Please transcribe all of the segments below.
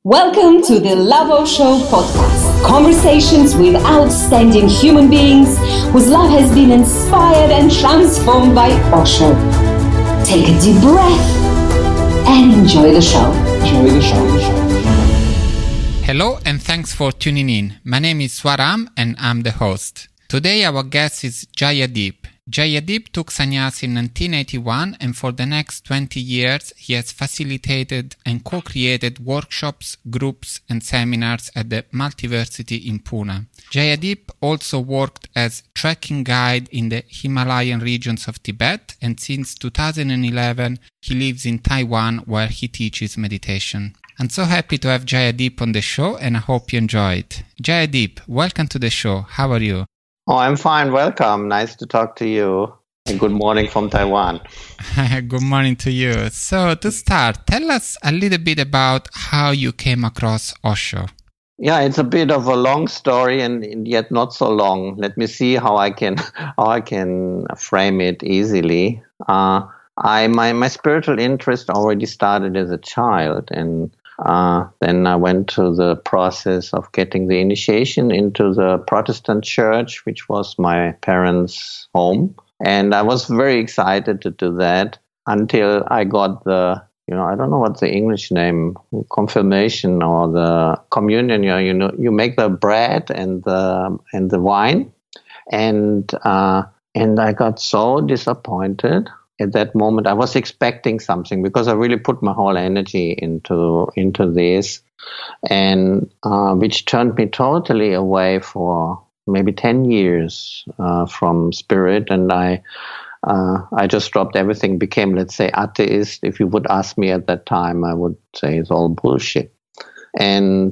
Welcome to the Love Osho podcast. Conversations with outstanding human beings whose love has been inspired and transformed by Osho. Take a deep breath and enjoy the show. Hello and thanks for tuning in. My name is Swaram and I'm the host. Today our guest is Jayadeep. Jayadeep took sannyas in 1981 and for the next 20 years he has facilitated and co-created workshops, groups and seminars at the Multiversity in Pune. Jayadeep also worked as trekking guide in the Himalayan regions of Tibet, and since 2011 he lives in Taiwan where he teaches meditation. I'm so happy to have Jayadeep on the show and I hope you enjoy it. Jayadeep, welcome to the show. How are you? Oh, I'm fine. Welcome. Nice to talk to you. And good morning from Taiwan. Good morning to you. So to start, tell us a little bit about how you came across Osho. Yeah, it's a bit of a long story and yet not so long. Let me see how I can frame it easily. My spiritual interest already started as a child, and then I went through the process of getting the initiation into the Protestant church, which was my parents' home. And I was very excited to do that until I got the, I don't know what the English name, confirmation or the communion. You make the bread and the wine. And I got so disappointed. At that moment, I was expecting something because I really put my whole energy into this, and which turned me totally away for maybe 10 years from spirit, and I just dropped everything, became, let's say, atheist. If you would ask me at that time, I would say it's all bullshit. And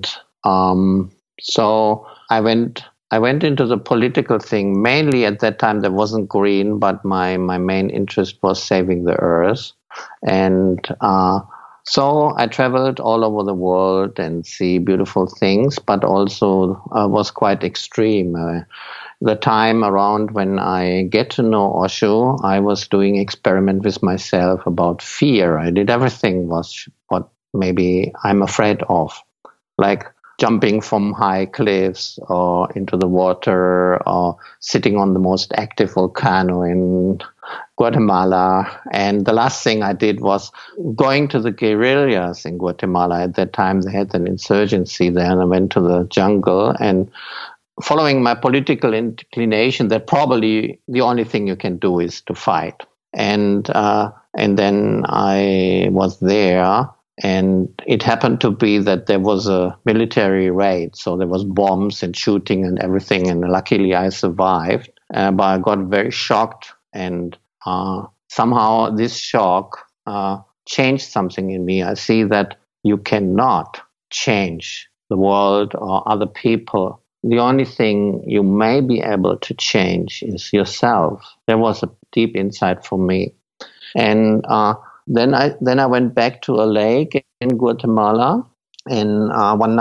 so I went into the political thing. Mainly at that time there wasn't green, but my main interest was saving the earth. And so I traveled all over the world and see beautiful things, but also was quite extreme. The time around when I get to know Osho, I was doing experiment with myself about fear. I did everything was what maybe I'm afraid of, like jumping from high cliffs or into the water or sitting on the most active volcano in Guatemala. And the last thing I did was going to the guerrillas in Guatemala. At that time, they had an insurgency there, and I went to the jungle and following my political inclination, that probably the only thing you can do is to fight. And then I was there. And it happened to be that there was a military raid, so there was bombs and shooting and everything, and luckily I survived. But I got very shocked, and somehow this shock changed something in me. I see that you cannot change the world or other people. The only thing you may be able to change is yourself. There was a deep insight for me. And Then I went back to a lake in Guatemala, and one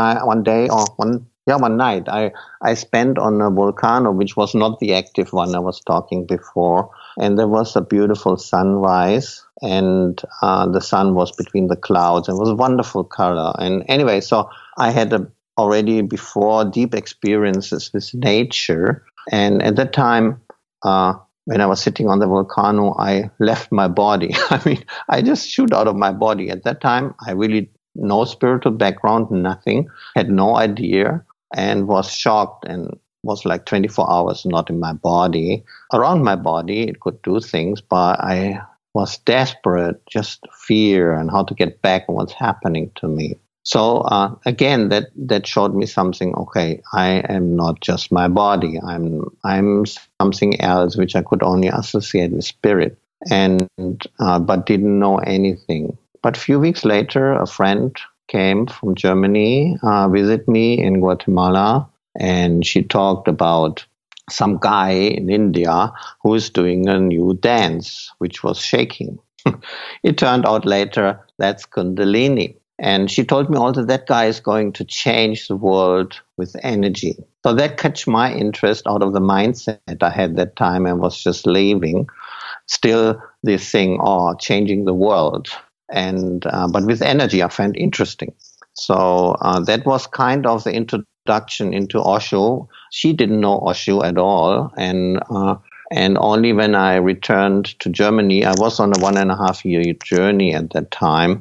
night I spent on a volcano, which was not the active one I was talking before, and there was a beautiful sunrise, and the sun was between the clouds. It was a wonderful color, and anyway, so I had already before deep experiences with nature, and at that time. When I was sitting on the volcano, I left my body. I mean, I just shoot out of my body. At that time, I really no spiritual background, nothing, had no idea, and was shocked and was like 24 hours not in my body. Around my body, it could do things, but I was desperate, just fear and how to get back and what's happening to me. So again, that showed me something. Okay, I am not just my body. I'm something else, which I could only associate with spirit, and but didn't know anything. But a few weeks later, a friend came from Germany, visit me in Guatemala, and she talked about some guy in India who is doing a new dance, which was shaking. It turned out later that's Kundalini. And she told me also that guy is going to change the world with energy. So that catch my interest out of the mindset I had that time and was just leaving. Still this thing, changing the world. And but with energy, I found interesting. So that was kind of the introduction into Osho. She didn't know Osho at all, and only when I returned to Germany, I was on a 1.5-year journey at that time.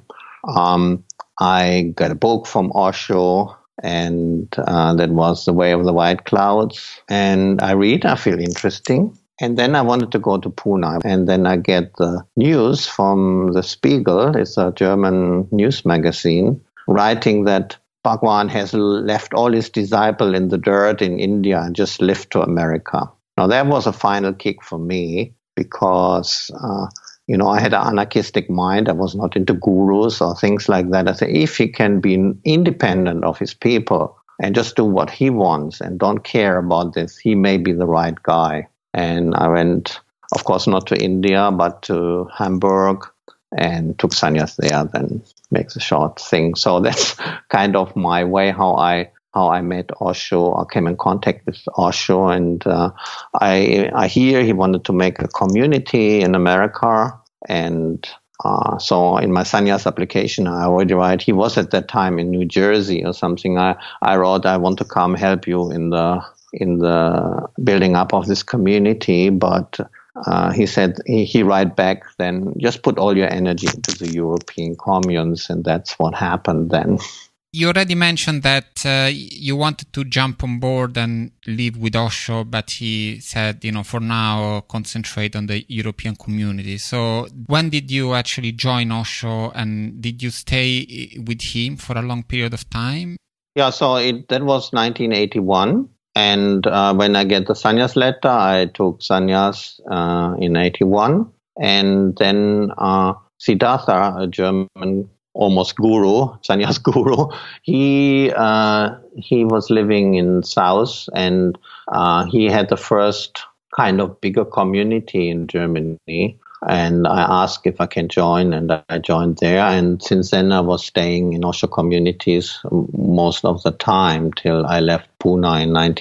I got a book from Osho, and that was The Way of the White Clouds. And I feel interesting. And then I wanted to go to Pune. And then I get the news from the Spiegel, it's a German news magazine, writing that Bhagwan has left all his disciples in the dirt in India and just left to America. Now, that was a final kick for me because, I had an anarchistic mind. I was not into gurus or things like that. I said, if he can be independent of his people and just do what he wants and don't care about this, he may be the right guy. And I went, of course, not to India, but to Hamburg and took sannyas there, then makes a short thing. So that's kind of my way, how I met Osho. I came in contact with Osho, and I hear he wanted to make a community in America. And so in my sannyas application, I already write, he was at that time in New Jersey or something. I wrote, I want to come help you in the building up of this community, but he said, he write back, then just put all your energy into the European communes, and that's what happened then. You already mentioned that you wanted to jump on board and live with Osho, but he said, for now, concentrate on the European community. So when did you actually join Osho, and did you stay with him for a long period of time? Yeah, so that was 1981. And when I get the sannyas letter, I took sannyas in 81. And then Siddhartha, a German almost guru, sannyas guru, he was living in South, and he had the first kind of bigger community in Germany. And I asked if I can join, and I joined there. And since then, I was staying in Osho communities most of the time till I left Pune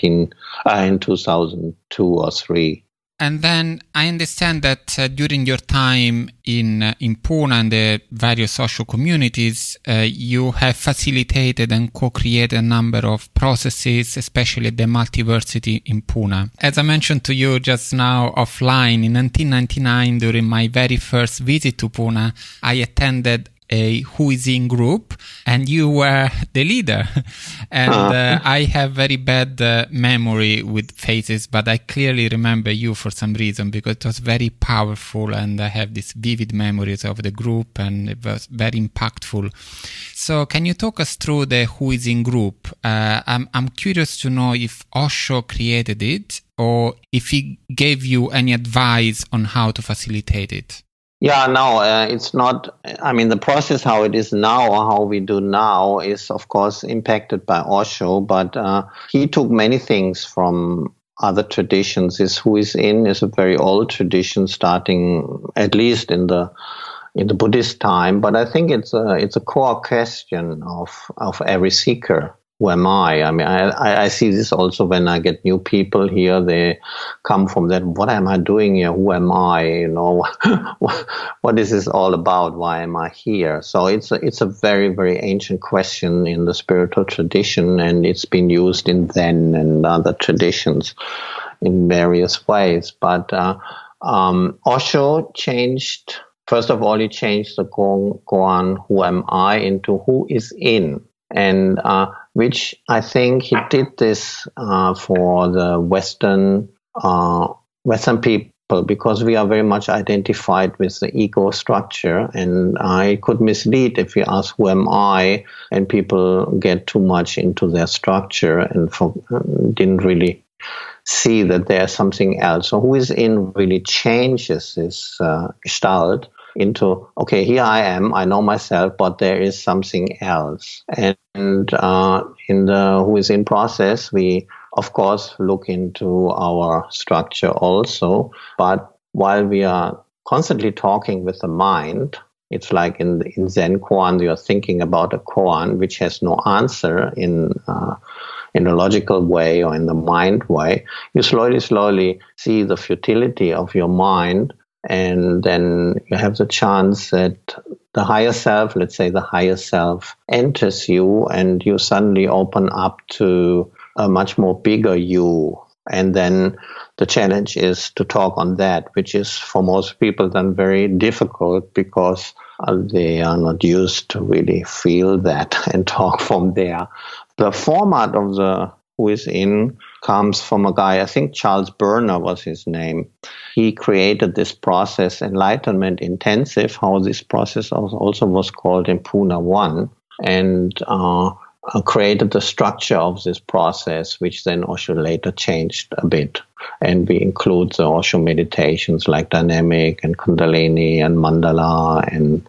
in 2002 or 3. And then I understand that during your time in Pune and the various social communities, you have facilitated and co-created a number of processes, especially the Multiversity in Pune. As I mentioned to you just now offline, in 1999, during my very first visit to Pune, I attended a Who Is In group, and you were the leader. And I have very bad memory with faces, but I clearly remember you for some reason, because it was very powerful, and I have these vivid memories of the group, and it was very impactful. So can you talk us through the Who Is In group? I'm curious to know if Osho created it, or if he gave you any advice on how to facilitate it. Yeah, no, it's not. I mean, the process, how it is now, or how we do now, is of course impacted by Osho, but he took many things from other traditions. This Who Is In is a very old tradition, starting at least in the Buddhist time. But I think it's a core question of every seeker. Who am I? I mean, I see this also when I get new people here. They come from that, what am I doing here? Who am I? What is this all about? Why am I here? So it's a very, very ancient question in the spiritual tradition, and it's been used in Zen and other traditions in various ways. But Osho changed, first of all, he changed the koan, who am I, into who is in. And which I think he did this for the Western people, because we are very much identified with the ego structure, and I could mislead if you ask who am I, and people get too much into their structure and didn't really see that there's something else. So Who Is In really changes this gestalt into, okay, here I am, I know myself, but there is something else. And in the Who Is In process, we, of course, look into our structure also. But while we are constantly talking with the mind, it's like in Zen koan, you're thinking about a koan which has no answer in a logical way or in the mind way. You slowly see the futility of your mind, and then you have the chance that the higher self, let's say the higher self, enters you, and you suddenly open up to a much more bigger you. And then the challenge is to talk on that, which is for most people then very difficult because they are not used to really feel that and talk from there. The format of the Who Is In comes from a guy, I think Charles Berner was his name. He created this process, Enlightenment Intensive, how this process also was called in Pune 1, and created the structure of this process, which then Osho later changed a bit. And we include the Osho meditations like dynamic and Kundalini and Mandala, and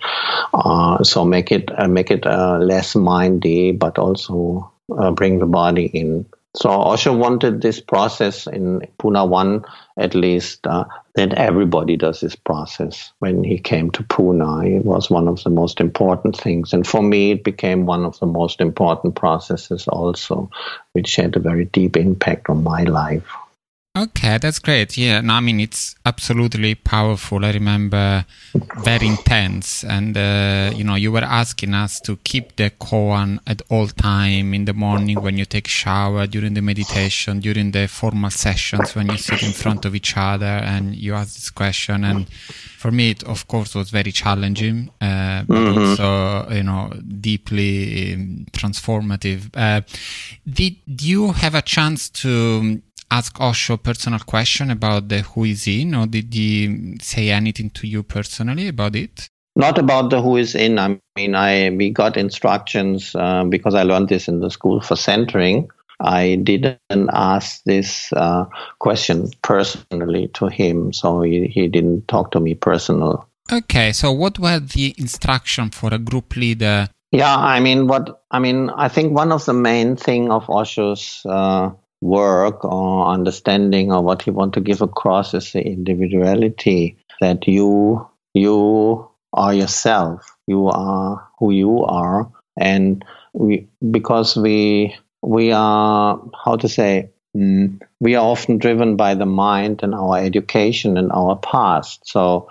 so make it less mindy, but also bring the body in. So Osho wanted this process in Pune 1, at least, that everybody does this process. When he came to Pune, it was one of the most important things. And for me, it became one of the most important processes also, which had a very deep impact on my life. Okay, that's great. Yeah, no, I mean, it's absolutely powerful. I remember very intense. And, you were asking us to keep the koan at all time, in the morning when you take a shower, during the meditation, during the formal sessions, when you sit in front of each other and you ask this question. And for me, it, of course, was very challenging, but also, deeply transformative. Did you have a chance to ask Osho a personal question about the Who Is In, or did he say anything to you personally about it? Not about the Who Is In. I mean, we got instructions because I learned this in the school for centering. I didn't ask this question personally to him, so he didn't talk to me personal. Okay, so what were the instructions for a group leader? Yeah, I think one of the main thing of Osho's work or understanding or what he want to give across is the individuality, that you are yourself, you are who you are, and because we are, we are often driven by the mind and our education and our past. So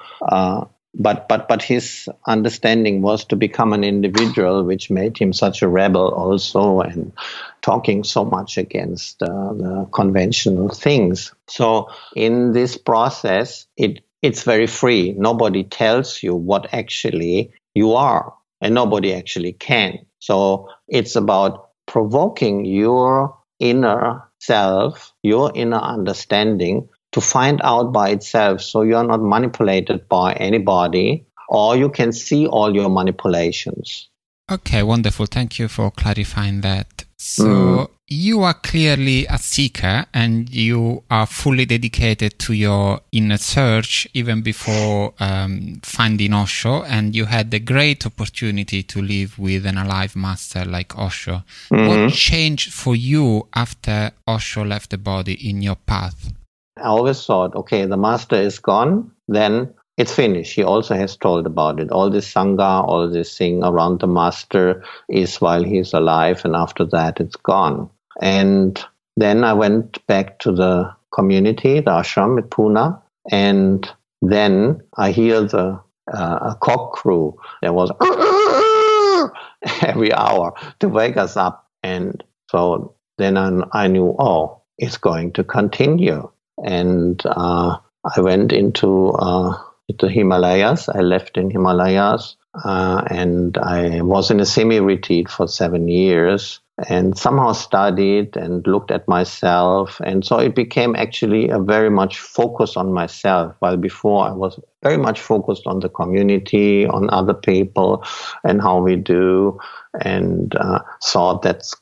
but his understanding was to become an individual, which made him such a rebel also, and talking so much against the conventional things. So in this process, it's very free. Nobody tells you what actually you are, and nobody actually can. So it's about provoking your inner self, your inner understanding, to find out by itself, so you're not manipulated by anybody, or you can see all your manipulations. Okay, wonderful. Thank you for clarifying that. So you are clearly a seeker, and you are fully dedicated to your inner search even before finding Osho, and you had the great opportunity to live with an alive master like Osho. What changed for you after Osho left the body in your path? I always thought, okay, the master is gone, then it's finished. He also has told about it. All this sangha, all this thing around the master is while he's alive, and after that it's gone. And then I went back to the community, the ashram at Pune, and then I hear a cock crew. There was every hour to wake us up. And so then I knew, it's going to continue. And I went into the Himalayas. I left in Himalayas, and I was in a semi-retreat for 7 years, and somehow studied and looked at myself. And so it became actually a very much focus on myself, while before I was very much focused on the community, on other people and how we do, and so that's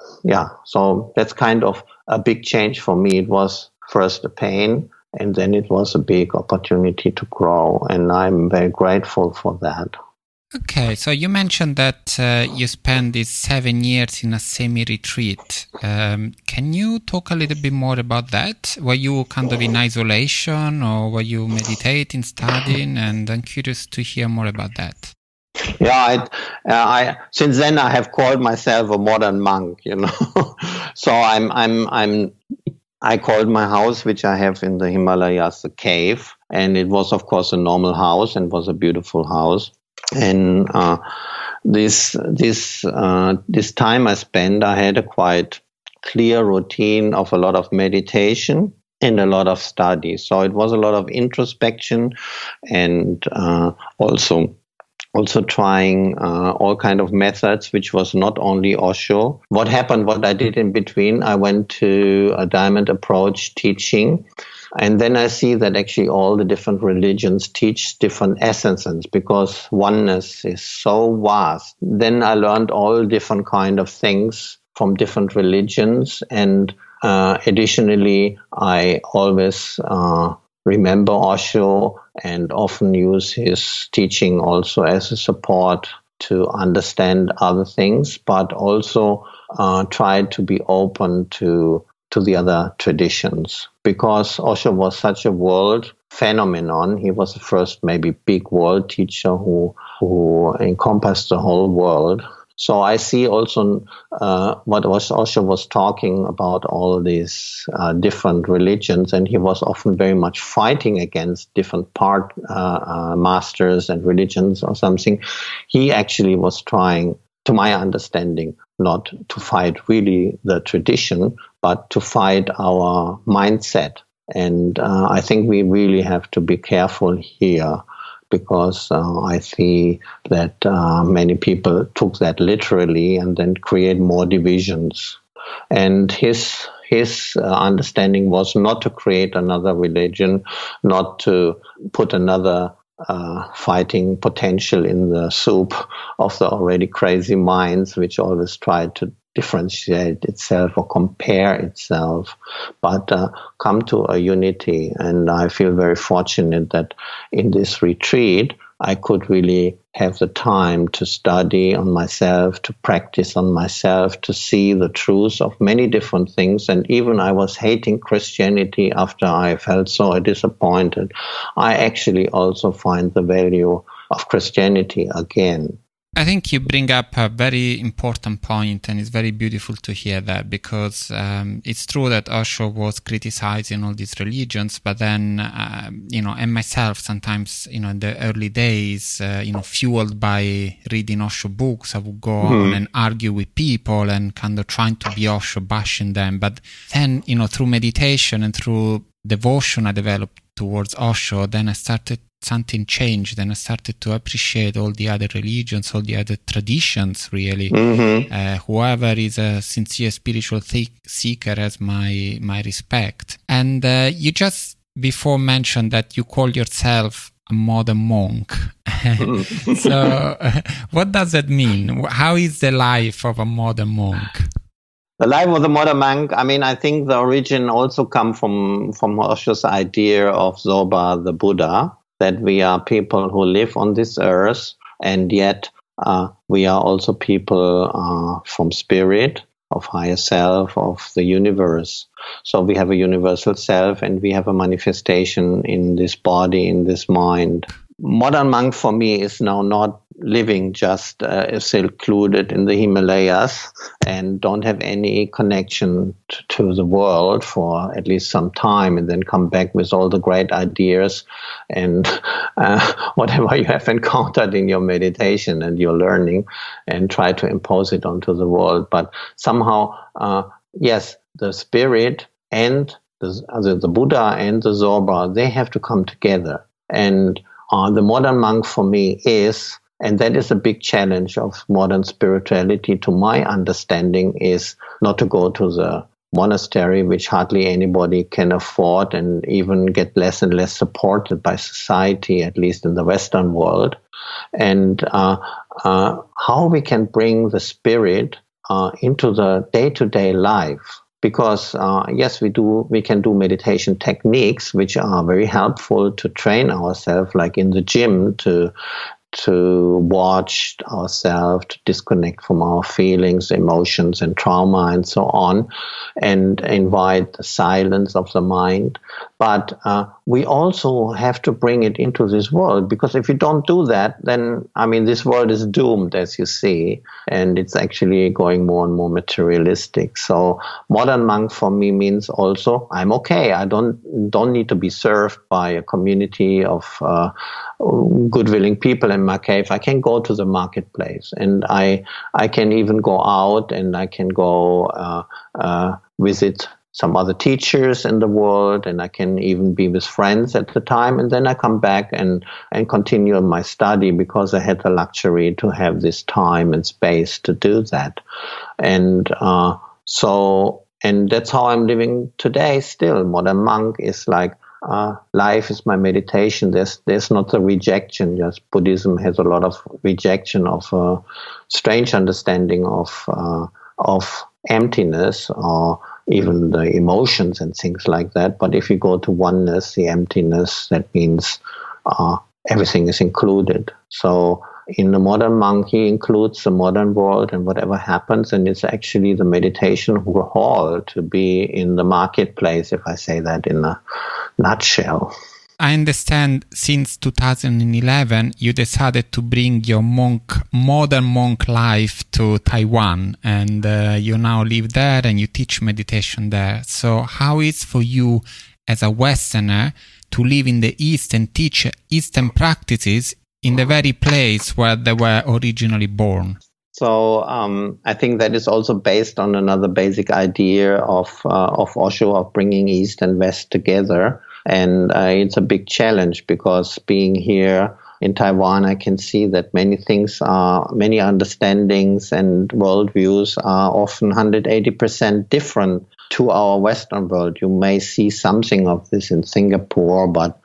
kind of a big change for me. It was first a pain, and then it was a big opportunity to grow, and I'm very grateful for that. Okay, so you mentioned that you spent these 7 years in a semi-retreat. Can you talk a little bit more about that? Were you kind of in isolation, or were you meditating, studying? And I'm curious to hear more about that. Yeah, I since then I have called myself a modern monk, So I called my house, which I have in the Himalayas, a cave. And it was, of course, a normal house and was a beautiful house. And this time I spent, I had a quite clear routine of a lot of meditation and a lot of study. So it was a lot of introspection, and also trying all kind of methods, which was not only Osho. What I did in between, I went to a Diamond Approach teaching. And then I see that actually all the different religions teach different essences, because oneness is so vast. Then I learned all different kind of things from different religions. And additionally, I always remember Osho and often use his teaching also as a support to understand other things, but also try to be open to the other traditions. Because Osho was such a world phenomenon, he was the first maybe big world teacher who encompassed the whole world. So I see also what Osho was talking about all these different religions, and he was often very much fighting against different masters and religions or something. He actually was trying, to my understanding, not to fight really the tradition, but to fight our mindset. And I think we really have to be careful here, because I see that many people took that literally and then create more divisions. And his understanding was not to create another religion, not to put another fighting potential in the soup of the already crazy minds, which always try to differentiate itself or compare itself, but come to a unity. And I feel very fortunate that in this retreat, I could really have the time to study on myself, to practice on myself, to see the truth of many different things. And even I was hating Christianity after I felt so disappointed. I actually also find the value of Christianity again. I think you bring up a very important point, and it's very beautiful to hear that, because it's true that Osho was criticizing all these religions, but then, and myself sometimes, in the early days, fueled by reading Osho books, I would go on and argue with people and kind of trying to be Osho, bashing them. But then, through meditation and through devotion I developed towards Osho, then something changed, and I started to appreciate all the other religions, all the other traditions, really. Whoever is a sincere spiritual seeker has my respect. And you just before mentioned that you call yourself a modern monk. So what does that mean? How is the life of a modern monk? The life of the modern monk, I think the origin also come from Osho's idea of Zoba, the Buddha, that we are people who live on this earth, and yet we are also people from spirit, of higher self, of the universe. So we have a universal self, and we have a manifestation in this body, in this mind. Modern monk for me is now not living just secluded in the Himalayas and don't have any connection to the world for at least some time, and then come back with all the great ideas and whatever you have encountered in your meditation and your learning, and try to impose it onto the world. But somehow, yes, the spirit and the Buddha and the Zoba, they have to come together. And the modern monk for me is, and that is a big challenge of modern spirituality, to my understanding, is not to go to the monastery, which hardly anybody can afford, and even get less and less supported by society, at least in the Western world. And how we can bring the spirit into the day-to-day life. Because yes, we can do meditation techniques which are very helpful to train ourselves, like in the gym, to watch ourselves, to disconnect from our feelings, emotions, and trauma, and so on, and invite the silence of the mind. But we also have to bring it into this world, because if you don't do that, then, this world is doomed, as you see, and it's actually going more and more materialistic. So modern monk for me means also, I'm okay. I don't need to be served by a community of good-willing people in my cave, I can go to the marketplace, and I can even go out, and I can go visit some other teachers in the world, and I can even be with friends at the time, and then I come back and continue my study, because I had the luxury to have this time and space to do that. And and that's how I'm living today still. Modern monk is like, life is my meditation. There's not the rejection. Just Buddhism has a lot of rejection of strange understanding of emptiness, or even the emotions and things like that. But if you go to oneness, the emptiness, that means everything is included. So in the modern monk, he includes the modern world and whatever happens, and it's actually the meditation hall to be in the marketplace, if I say that in a nutshell. I understand since 2011 you decided to bring your modern monk life to Taiwan, and you now live there and you teach meditation there. So how is for you as a Westerner to live in the East and teach Eastern practices in the very place where they were originally born? So I think that is also based on another basic idea of Osho, of bringing East and West together. And it's a big challenge, because being here in Taiwan, I can see that many understandings and worldviews are often 180% different to our Western world. You may see something of this in Singapore, but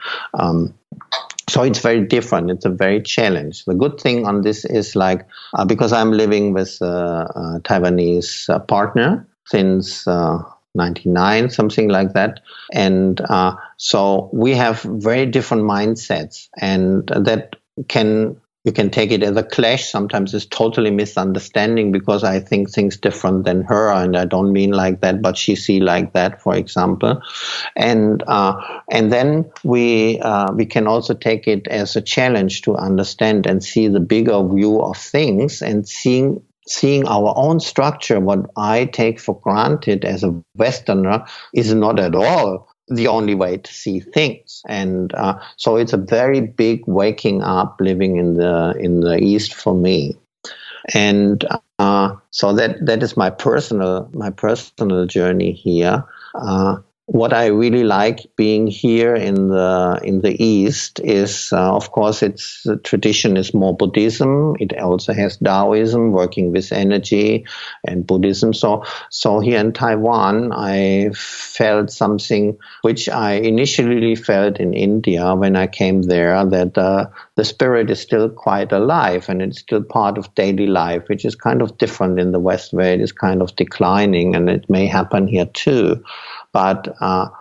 so it's very different. It's a very challenge. The good thing on this is because I'm living with a Taiwanese partner since 99, something like that. And so we have very different mindsets, and that you can take it as a clash. Sometimes it's totally misunderstanding, because I think things different than her, and I don't mean like that, but she see like that, for example. And then we can also take it as a challenge to understand and see the bigger view of things, and seeing our own structure, what I take for granted as a Westerner, is not at all the only way to see things. And so it's a very big waking up living in the East for me. And so that is my personal journey here. What I really like being here in the East is, of course, the tradition is more Buddhism. It also has Taoism, working with energy, and Buddhism. So here in Taiwan, I felt something which I initially felt in India when I came there, that the spirit is still quite alive, and it's still part of daily life, which is kind of different in the West, where it is kind of declining, and it may happen here too. But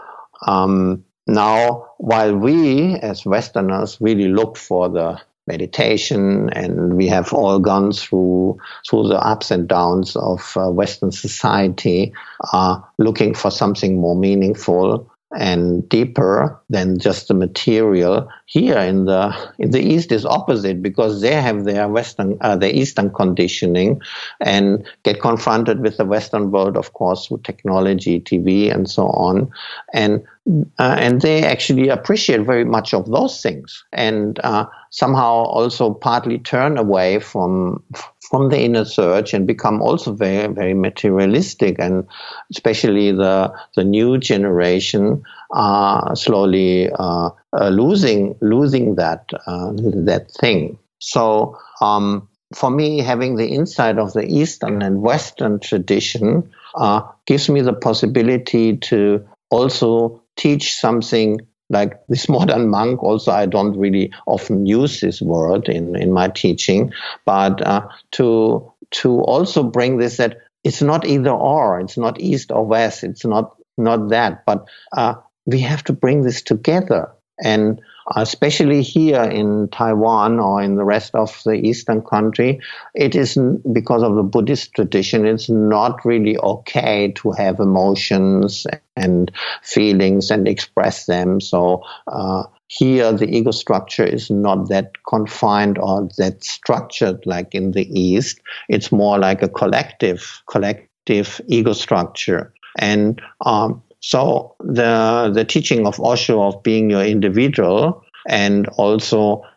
now, while we as Westerners really look for the meditation, and we have all gone through the ups and downs of Western society, looking for something more meaningful and deeper than just the material, here in the East is opposite, because they have their their Eastern conditioning, and get confronted with the Western world, of course, with technology, TV, and so on, and they actually appreciate very much of those things, and somehow also partly turn away from the inner search and become also very, very materialistic, and especially the new generation slowly losing that thing. So for me, having the insight of the Eastern and Western tradition gives me the possibility to also teach something like this modern monk. Also, I don't really often use this word in my teaching, but to also bring this, that it's not either or, it's not East or West, it's not that, but we have to bring this together. And especially here in Taiwan or in the rest of the Eastern country, it is, because of the Buddhist tradition, it's not really okay to have emotions and feelings and express them. So here the ego structure is not that confined or that structured like in the East. It's more like a collective ego structure. And so the teaching of Osho of being your individual, and also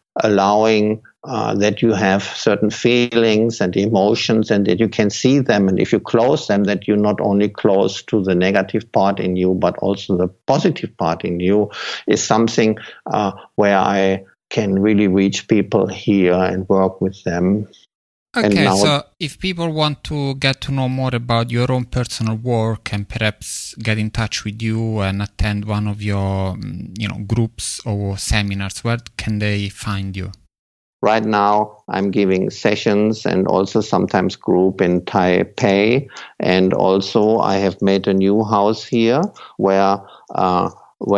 allowing that you have certain feelings and emotions and that you can see them. And if you close them, that you're not only close to the negative part in you, but also the positive part in you, is something where I can really reach people here and work with them. Okay, so if people want to get to know more about your own personal work and perhaps get in touch with you and attend one of your groups or seminars, where can they find you? Right now, I'm giving sessions and also sometimes group in Taipei. And also I have made a new house here where I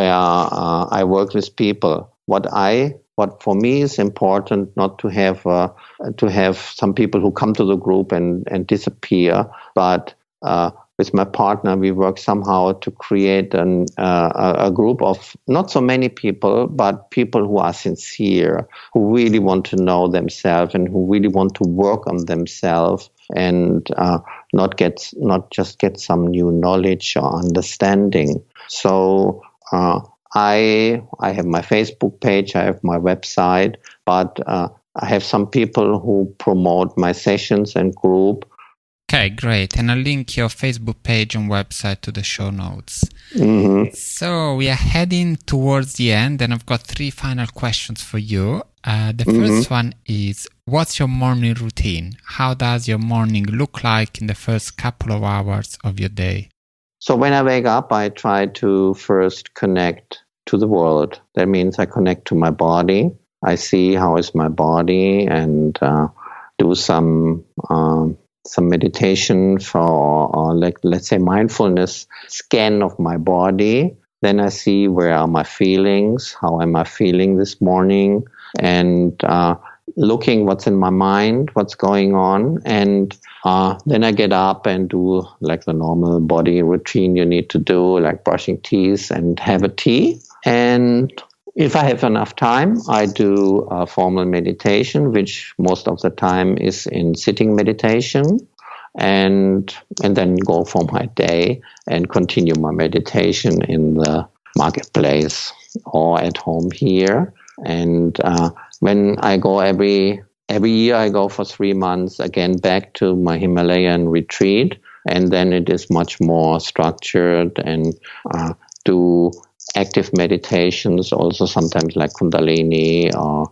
work with people. What for me is important, not to have some people who come to the group and disappear, but with my partner, we work somehow to create a group of not so many people, but people who are sincere, who really want to know themselves and who really want to work on themselves and not just get some new knowledge or understanding. So I have my Facebook page, I have my website, but I have some people who promote my sessions and group. Okay, great. And I'll link your Facebook page and website to the show notes. Mm-hmm. So we are heading towards the end, and I've got 3 final questions for you. The first one is, what's your morning routine? How does your morning look like in the first couple of hours of your day? So when I wake up, I try to first connect to the world. That means I connect to my body. I see how is my body and do some meditation for, let's say, mindfulness scan of my body. Then I see where are my feelings, how am I feeling this morning, and looking what's in my mind, what's going on, and then I get up and do like the normal body routine you need to do, like brushing teeth and have a tea. And if I have enough time, I do a formal meditation, which most of the time is in sitting meditation, and then go for my day and continue my meditation in the marketplace or at home here. And when I go every year, I go for 3 months again back to my Himalayan retreat, and then it is much more structured and do active meditations, also sometimes like Kundalini, or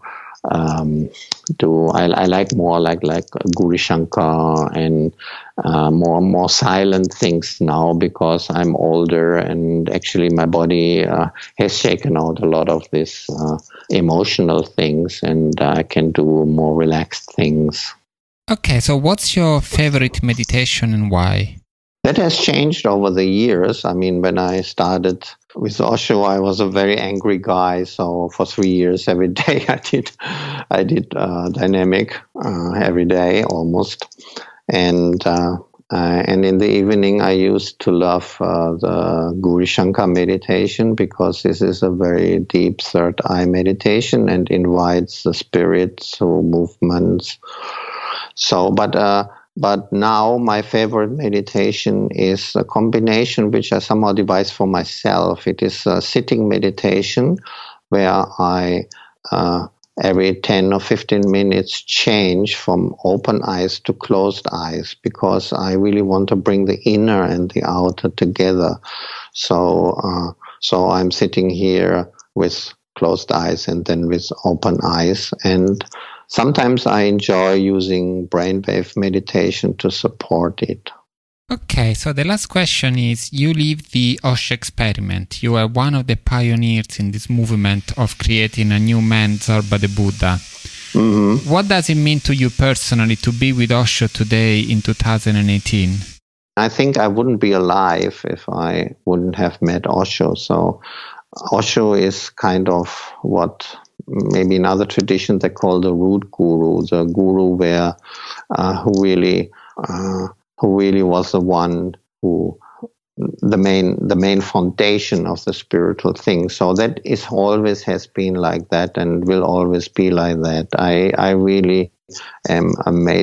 I like more like Gauri Shankar and more silent things now, because I'm older and actually my body has shaken out a lot of this emotional things, and I can do more relaxed things. Okay, so what's your favorite meditation and why? That has changed over the years. I mean, when I started with Osho, I was a very angry guy. So for 3 years, every day I did dynamic every day almost, and in the evening I used to love the Gauri Shankar meditation, because this is a very deep third eye meditation and invites the spirits to movements. So, but now my favorite meditation is a combination which I somehow devised for myself. It is a sitting meditation where I every 10 or 15 minutes change from open eyes to closed eyes, because I really want to bring the inner and the outer together. So I'm sitting here with closed eyes and then with open eyes, and sometimes I enjoy using brainwave meditation to support it. Okay, so the last question is, you live the Osho experiment. You are one of the pioneers in this movement of creating a new man, Zorba the Buddha. Mm-hmm. What does it mean to you personally to be with Osho today in 2018? I think I wouldn't be alive if I wouldn't have met Osho. So Osho is kind of what maybe in other traditions they call the root guru, the guru who really was the one who the main foundation of the spiritual thing. So that is always has been like that and will always be like that. I really am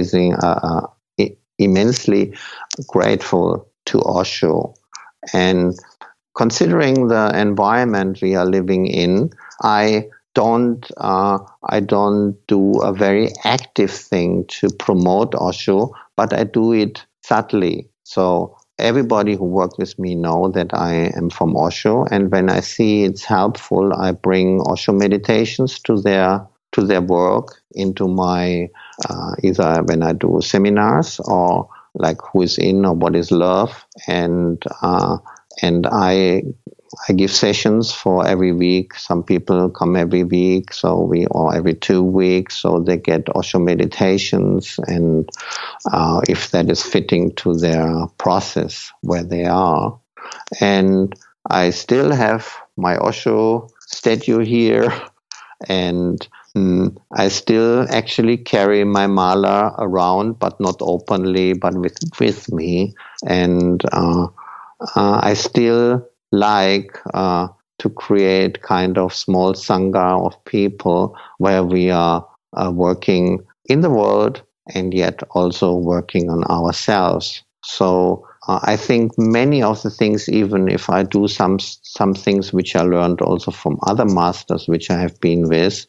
immensely grateful to Osho, and considering the environment we are living in, I don't do a very active thing to promote Osho, but I do it subtly. So everybody who works with me know that I am from Osho, and when I see it's helpful, I bring Osho meditations to their work, into my either when I do seminars or like who is in or what is love, and I give sessions for every week. Some people come every week, or every 2 weeks, so they get Osho meditations, and if that is fitting to their process where they are. And I still have my Osho statue here, and I still actually carry my mala around, but not openly, but with me. And I still like to create kind of small sangha of people where we are working in the world and yet also working on ourselves. So I think many of the things, even if I do some things which I learned also from other masters which I have been with,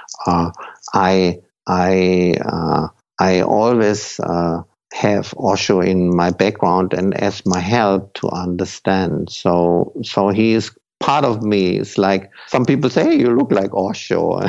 I always have Osho in my background and as my help to understand. So he is part of me. It's like some people say, hey, you look like Osho.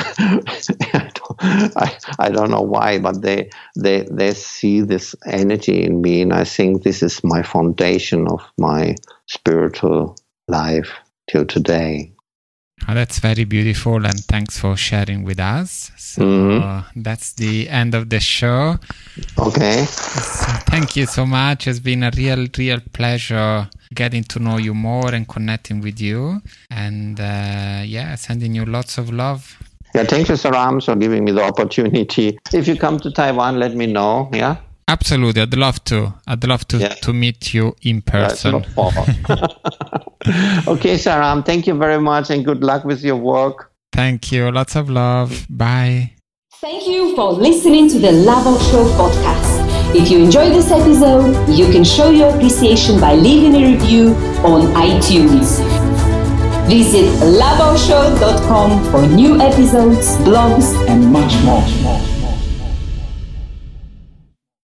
I don't know why, but they see this energy in me, and I think this is my foundation of my spiritual life till today. Oh, that's very beautiful, and thanks for sharing with us. So that's the end of the show. Okay. So thank you so much. It's been a real pleasure getting to know you more and connecting with you. And sending you lots of love. Yeah, thank you, Saram, for giving me the opportunity. If you come to Taiwan, let me know. Yeah. Absolutely, I'd love to meet you in person. Okay, Saram, thank you very much and good luck with your work. Thank you. Lots of love. Bye. Thank you for listening to the Love Osho podcast. If you enjoyed this episode, you can show your appreciation by leaving a review on iTunes. Visit loveosho.com for new episodes, blogs, and much more.